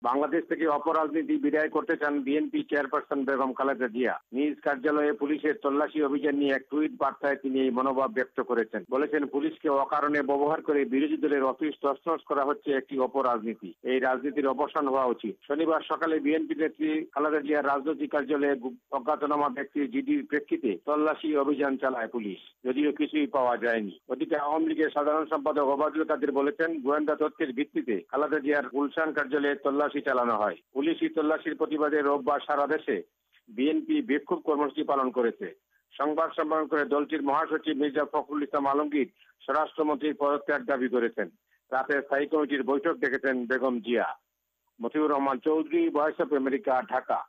বাংলাদেশ থেকে অপরাজনীতি বিদায় করতে চান বিএনপি চেয়ারপারসন বেগম খালেদা জিয়া। নিজ কার্যালয়ে পুলিশের তল্লাশি অভিযান নিয়ে এক টুইট বার্তায় তিনি এই মনোভাব ব্যক্ত করেছেন। বলেছেন, পুলিশকে অকারণে ব্যবহার করে বিরোধী দলের অফিস তছনছ করা হচ্ছে একটি অপরাজনীতি। এই রাজনীতির অবসান হওয়া উচিত। শনিবার সকালে বিএনপি নেত্রী খালেদা জিয়ার রাজনৈতিক কার্যালয়ে অজ্ঞাতনামা ব্যক্তির জিডির প্রেক্ষিতে তল্লাশি অভিযান চালায় পুলিশ, যদিও কিছুই পাওয়া যায়নি। ওদিকে আওয়ামী লীগের সাধারণ সম্পাদক ওবায়দুল কাদের বলেছেন, গোয়েন্দা তথ্যের ভিত্তিতে খালেদা জিয়ার গুলশান কার্যালয়ে তল্লাশি চালানো হয়। পুলিশি তল্লাশির প্রতিবাদে রোববার সারা দেশে বিএনপি বিক্ষোভ কর্মসূচি পালন করেছে। সংবাদ সম্মেলন করে দলটির মহাসচিব মির্জা ফখরুল ইসলাম আলমগীর স্বরাষ্ট্রমন্ত্রীর পদত্যাগ দাবি করেছেন। রাতে স্থায়ী কমিটির বৈঠক ডেকেছেন Begum Zia. Motiur Rahman Chowdhury, voice of America, Dhaka.